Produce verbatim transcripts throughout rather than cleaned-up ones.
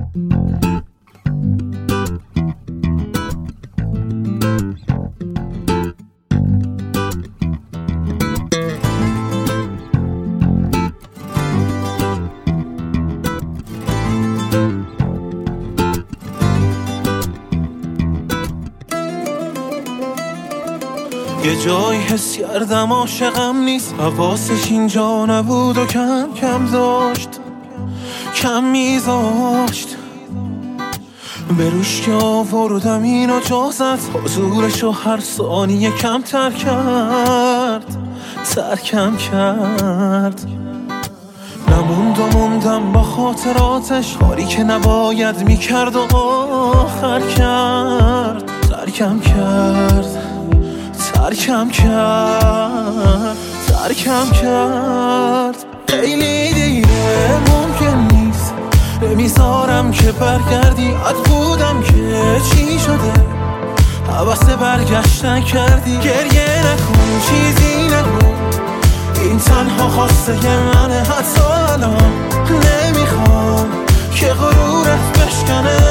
یه جایی حس کردم عاشقم نیست، حواسش اینجا نبود و کم کم داشت کم میذاشت به روش که آوردم اینو جازت، حضورشو هر ثانیه کم تر کرد ترکم کرد. نموند و موندم با خاطراتش، کاری که نباید میکرد و آخر کرد ترکم کرد ترکم کرد ترکم کرد. خیلی دیره ممکن نیست، نمیذارم که برگردی. عد بودم که چی شده، حوث برگشتن کردی. گریه نکن چیزی نگو، این تنها خواسته منه. حتی الان نمیخوام که غرورت بشکنه.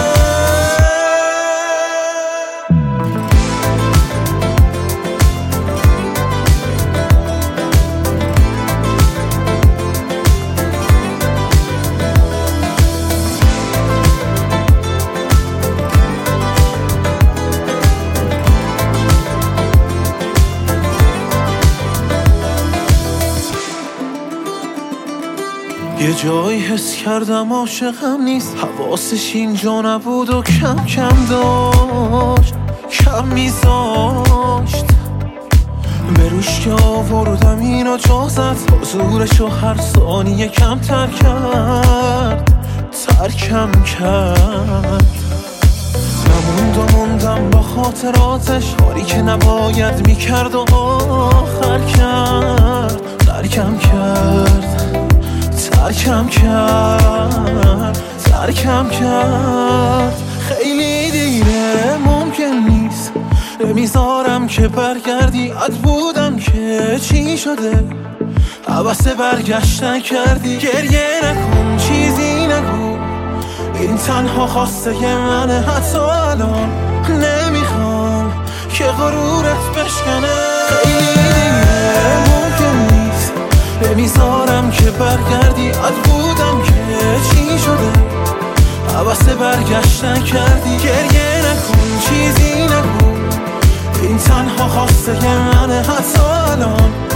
یه جایی حس کردم عاشقم نیست، حواسش اینجا نبود و کم کم داشت کم میذاشت به روش که آوردم اینو جازت، حضورشو هر ثانیه کم تر کرد ترکم کرد. نموند و موندم با خاطراتش، کاری که نباید میکرد و آخر کرد ترکم کرد ترکم کرد ترکم کرد. خیلی دیره ممکن نیست، نمیذارم که برگردی. عد بودم که چی شده، حوث برگشتن کردی. گریه نکن چیزی نگو، این تنها خواسته منه. حتی الان نمیخوام که غرورت بشکنه. خیلی دیره ممکن نیست، نمیذارم که برگردی. عد بودم که چی شده، حوث برگشتن کردی. گریه نکن چیزی نگو، این تنها خواسته منه. حتی الان